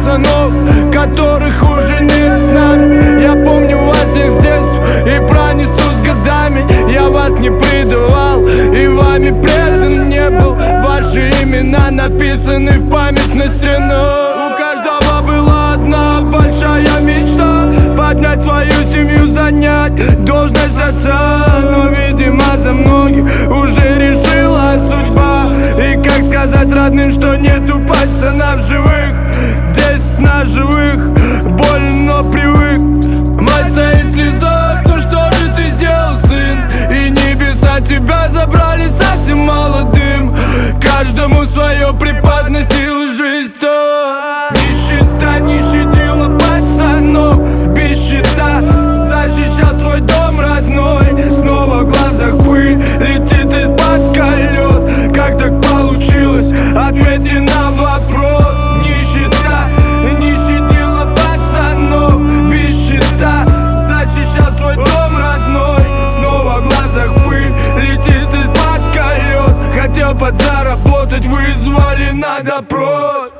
пацанов, которых уже нет с нами. Я помню вас всех с детства и пронесу с годами. Я вас не предавал и вами предан не был. Ваши имена написаны в память на стенах. У каждого была одна большая мечта: поднять свою семью, занять должность отца. Но, видимо, за многих уже решила судьба. И как сказать родным, что нету пацана в живых? 10 ножевых, больно, но привык. Мать стоит в слезах, ну что же ты сделал, сын? И небеса тебя забрали совсем молодым. Каждому свое преподносил жизнь-то. Нищета не щадила пацанов, без щита защищал свой дом родной. Снова в глазах пыль летит из-под колес. Как так получилось? Ответьте на вопрос. Нищета не щадила пацанов, без щита защищал свой дом родной. Снова в глазах пыль летит из-под колес. Хотел подзаработать, вызвали на допрос.